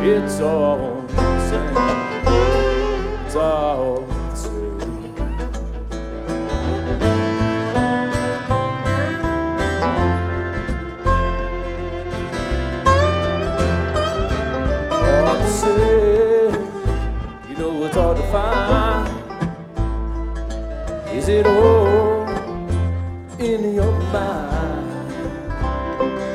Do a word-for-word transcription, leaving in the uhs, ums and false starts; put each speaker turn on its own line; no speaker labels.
It's all the same. It's all the same. Hard to say, you know it's hard to find. Is it all in your mind?